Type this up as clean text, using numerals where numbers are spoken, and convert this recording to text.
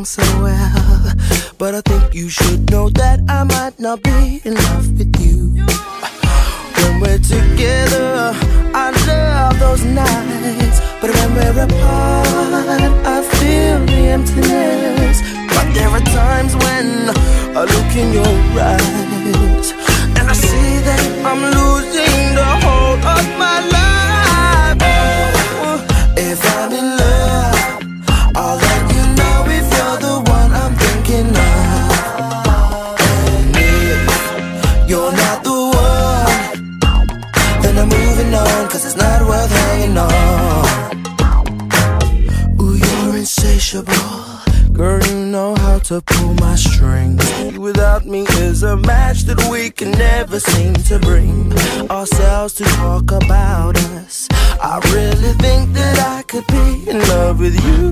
along so well, but I think you should know that I might not be in love with you. When we're together, I love those nights, but when we're apart, I feel the emptiness. But there are times when I look in your eyes and I see that I'm losing the whole of my life. Oh, if I'm in love, I'll let you know if you're the one I'm thinking of. And if you're not the one, then I'm moving on, 'cause it's not worth hanging on. Ooh, you're insatiable. Girl, you know how to pull my strings. You without me is a match that we can never seem to bring ourselves to talk about us. I really think that I could be in love with you.